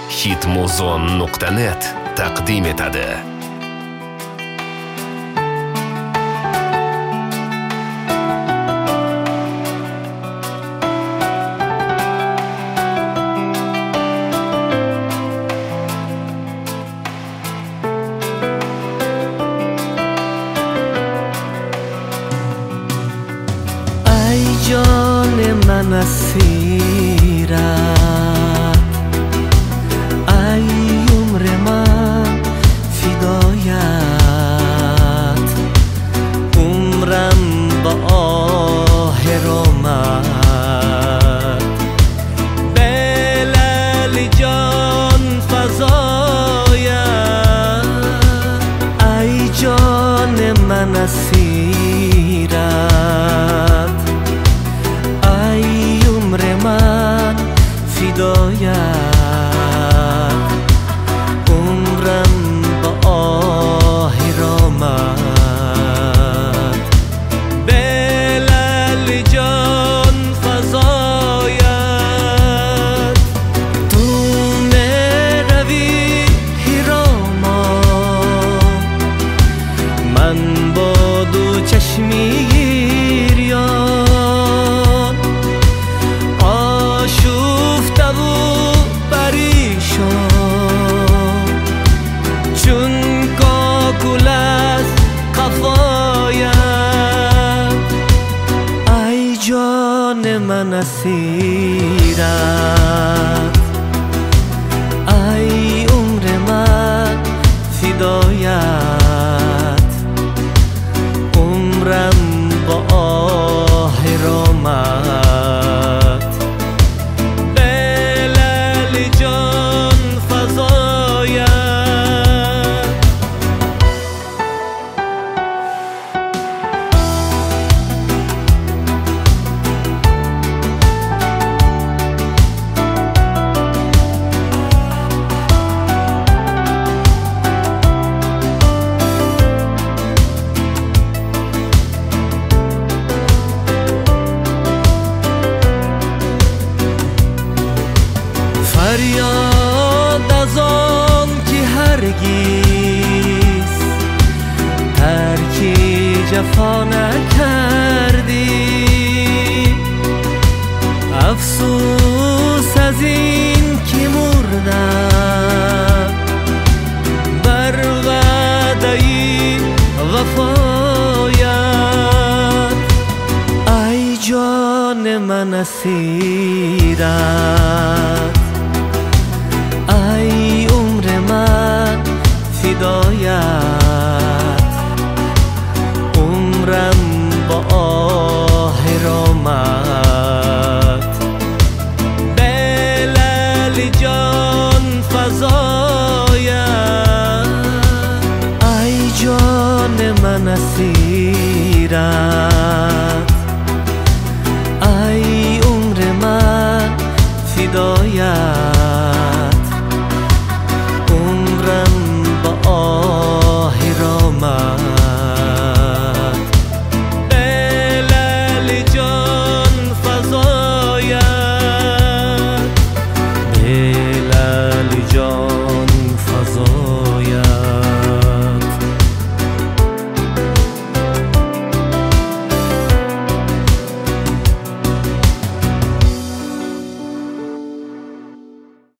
hitmuzon.net taqdim etadi. ای جان من اسیرت، ای عمر من فدایت، عمرم با آه آمد، بلال جان فزایت. ای جان من اسیرت، ای عمر من فدایت، عمرم با آه آمد، بلال جان فزایت. تو میروی هراما، من با دو چشمی گریان، آشفته و پریشان، چون کاکل از قفایت. ای جان من اسیرت، ای عمر من فدایت، عمرم با آه آمد، بلال جان فزایت. فریاد از آن که هرگز ترک جفا نکردی، افسوس از این که مردم بر وعده وفایت. ای جان من اسیرت،